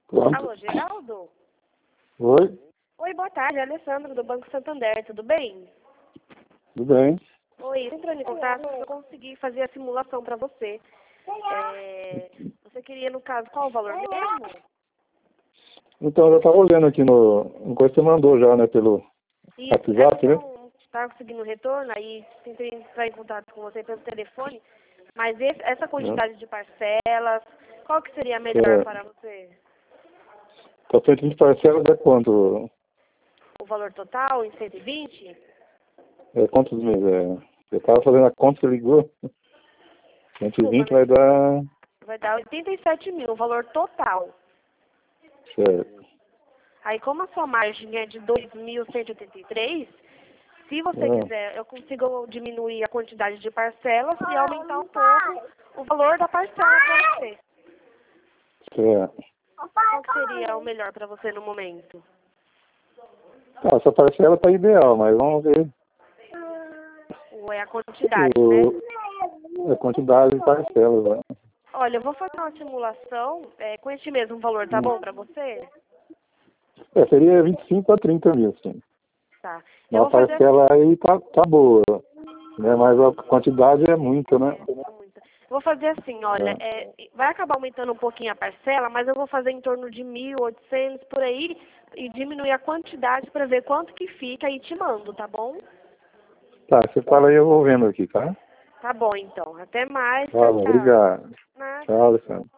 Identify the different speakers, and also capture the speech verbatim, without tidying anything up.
Speaker 1: Pronto.
Speaker 2: Alô, Geraldo?
Speaker 1: Oi,
Speaker 2: Oi, boa tarde, é a Alessandra do Banco Santander, tudo bem?
Speaker 1: tudo bem?
Speaker 2: Oi, entrando em contato, eu consegui fazer a simulação para você. É, você queria, no caso, qual o valor mesmo?
Speaker 1: Então, eu já estava olhando aqui no... no coisa que você mandou já, né, pelo
Speaker 2: Isso,
Speaker 1: WhatsApp,
Speaker 2: é,
Speaker 1: né?
Speaker 2: não está conseguindo retorno, aí tentei entrar em contato com você pelo telefone, mas esse- essa quantidade de parcelas, qual que seria a melhor
Speaker 1: É,
Speaker 2: para você?
Speaker 1: tá feito de parcelas é quanto?
Speaker 2: O valor total em cento e vinte?
Speaker 1: É quantos meses? É, eu estava fazendo a conta, você ligou.
Speaker 2: Desculpa,
Speaker 1: cento e vinte
Speaker 2: né?
Speaker 1: vai dar...
Speaker 2: Vai dar oitenta e sete mil, o valor total.
Speaker 1: Certo.
Speaker 2: Aí, como a sua margem é de dois mil cento e oitenta e três, se você
Speaker 1: Ah,
Speaker 2: quiser, eu consigo diminuir a quantidade de parcelas e aumentar um pouco o valor da parcela para você.
Speaker 1: certo.
Speaker 2: Qual que seria o melhor para você no momento?
Speaker 1: Ah, essa parcela tá ideal, mas vamos ver
Speaker 2: Ou é a quantidade, né?
Speaker 1: o... a quantidade de parcelas, né?
Speaker 2: Olha, eu vou fazer uma simulação é, com este mesmo valor, tá bom para você?
Speaker 1: É, seria vinte e cinco a trinta mil, sim.
Speaker 2: Tá. Eu
Speaker 1: Uma
Speaker 2: vou fazer assim.
Speaker 1: parcela aí tá, tá boa, né? Mas a quantidade é muita, né?
Speaker 2: É, muita. Eu vou fazer assim, olha,
Speaker 1: É.
Speaker 2: é, vai acabar aumentando um pouquinho a parcela, mas eu vou fazer em torno de mil, oitocentos por aí e diminuir a quantidade para ver quanto que fica e te mando, tá bom?
Speaker 1: Tá, você fala aí, eu vou vendo aqui, tá?
Speaker 2: Tá bom, então. Até mais.
Speaker 1: Tá
Speaker 2: Tchau,
Speaker 1: bom,
Speaker 2: tchau.
Speaker 1: obrigado.
Speaker 2: Nada.
Speaker 1: Tchau, Alessandro.